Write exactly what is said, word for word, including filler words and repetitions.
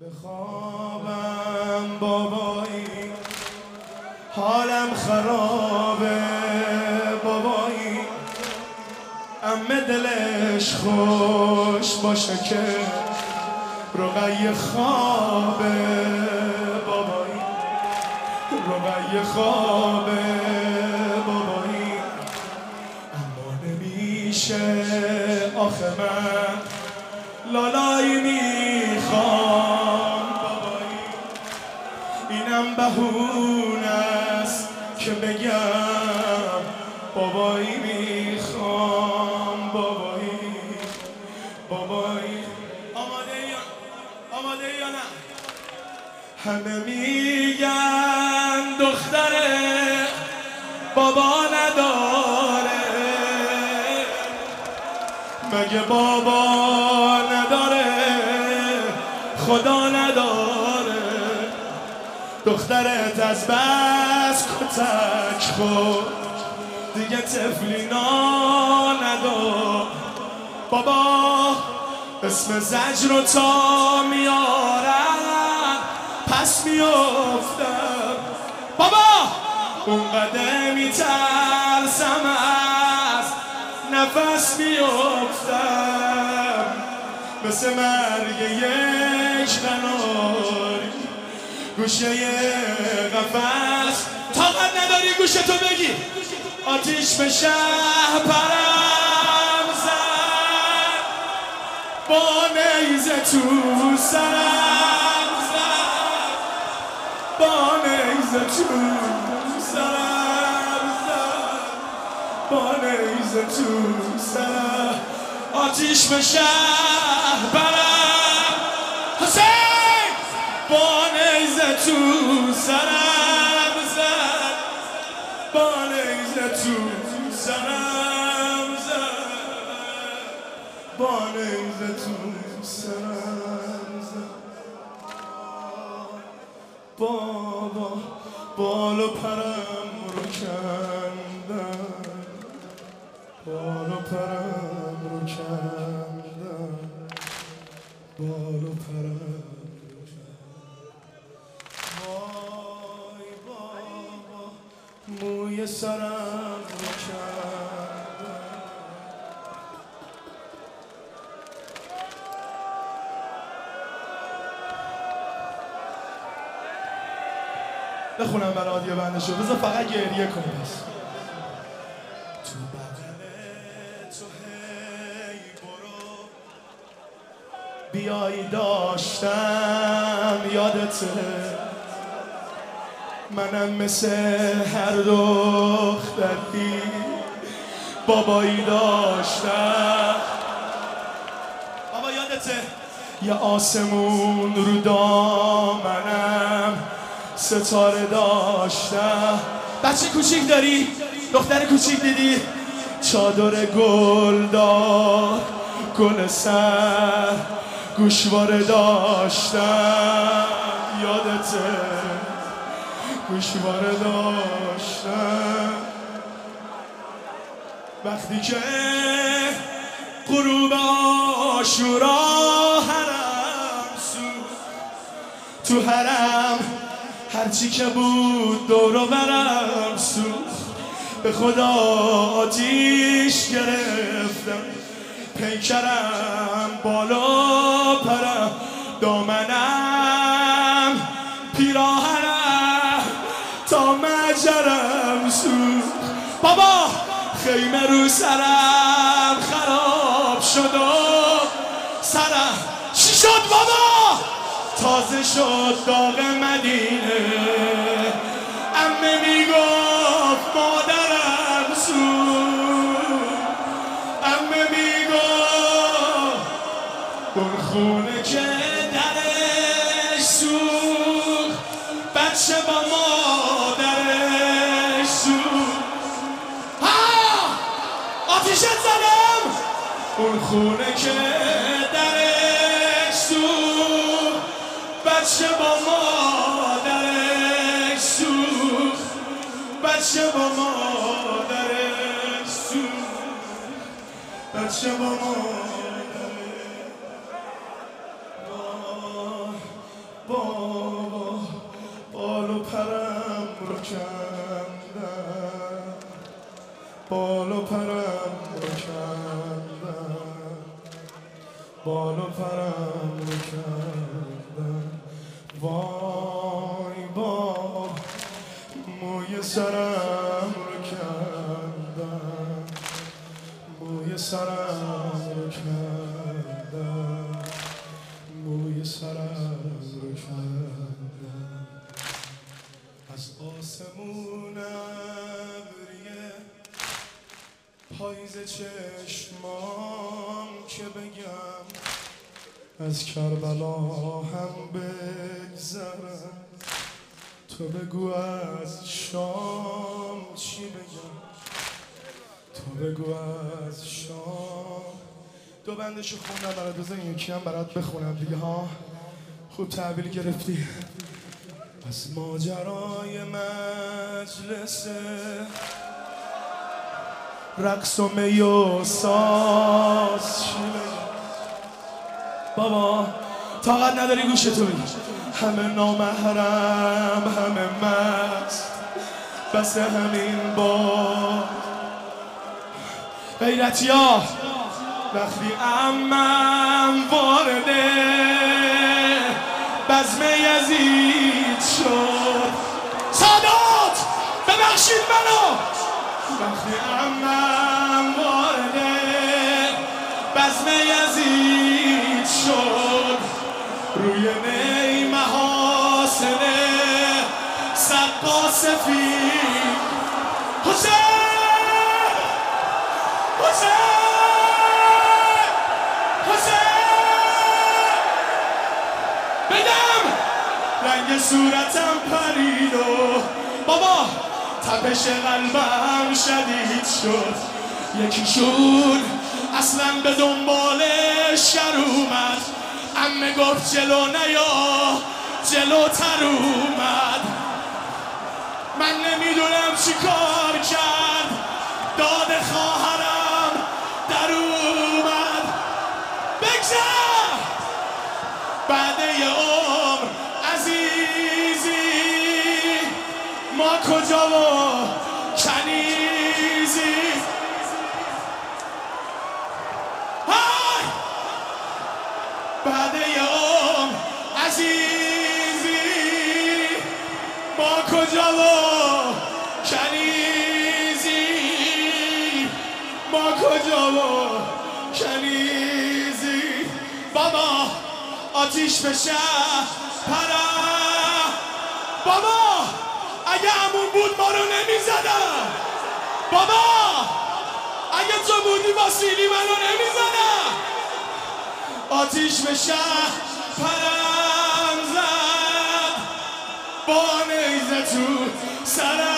خوابم بابایی، حالم خرابه بابایی، عمه دلش خوش باشه که رقیه خوابه بابایی، رقیه خوابه بابایی، اما نمیشه آخه من لالایی میخوام بابایی، اینم بهونه است که بگم بابایی میخوام بابایی بابایی. آماده یا آماده یا نه؟ همه میگن دختره بابا نداره، مگه بابا نداره خدا نداره، دخترت از بس کتک خود دیگه تفلینا ندار، بابا اسم زجر رو تا میارن پس میافتم، بابا اونقدر میترسم از نفس میافتم، مثل مرگ یک قناری گوشه قفس، طاقت نداری گوشتو بگی آتیش به شهر پرم زد، با نیزه تو سرم زد، با نیزه تو سرم زد، با نیزه تو سرم، آتیش به شهر پرم حسین، با نیزه تو سرم زد، با نیزه تو سرم زد، با نیزه تو سرم زد، بابا بال و پرم رو کندن، بال و پرم رو کندن، بال و پرم رو کندن، وای بابا موی سرم رو کندن. بخونم برات یه بندشو، بذار فقط گریه کنی بس. تو بغل تو هی برو بیایی داشتم یادته، منم مثل هر دختری بابایی داشتم، بابا یادته یه آسمون رو دامنم ستاره داشتم، بچه کوچیک داری؟ دختر کوچیک دیدی؟ چادر گل دار گل سر گوشواره داشتم، یادته گوشواره داشتم، وقتی که غروب عاشورا حرم سوخت، تو حرم هرچی که بود دور و برم سوخت، به خدا آتیش گرفتم، پیکرم بالا پرم، دامنم پیراهنم تا مجرم سوخت، بابا خیمه رو سرم خراب شد و سرم چی شد بابا؟ تازه شد داغ مدینه، عمه میگفت مادرم سوخت، عمه میگفت اون خونه که درش سوخت، بچه با مادرش سوخت، ها آتیشت زدم، اون خونه که درش سوخت، بچه با مادرش سوخت، بچه با مادرش سوخت، بچه با مادرش بابا بال و پرم رو کندم، بال و پرم رو کندم، بال و پرم رو کندم. وای بابا موی سرم رو کندم، موی سرم رو کندم، موی سرم رو کندم. از آسمون ابریه پاییز چشمام که بگم، از کربلا هم بگذرم. تو بگو از شام چی بگم، تو بگو از شام. دو بندشو خوندم برات، بذار این یکی هم برات بخونم دیگه ها. خوب تحویل گرفتی. از ماجرای مجلس رقص و می و ساز چی بگم بابا، طاقت نداری گوشتو بگی. همه نامحرم همه مست، بس همین با غیرتیا. وقتی عمم وارد بزم یزید شد، سادات ببخشید منو. وقتی عمم وارد بزم یزید شد، روی می محاسن سقا سفید. حسین حسین حسین بدم رنگ صورتم پرید و بابا تپش قلبم شدید شد. یکیشون اصلا به دنبالش گر اومد، عمه گفت جلو نیا جلوتر اومد. من نمیدونم چی کار کرد، داد خواهرم در اومد. بگذر بعد یه عمر عزیزی، ما کجا و کنیزی. های بعد یه عمر عزیزی، ما کجا و کنیزی، ما کجا و کنیزی. بابا آتیش بشه پرم، بابا اگه همون بود ما رو نمیزدم، بابا اگه تو بودی واسیلی منو نمیزدم. آتیش بشه پرم زد با نیزه تو سرم.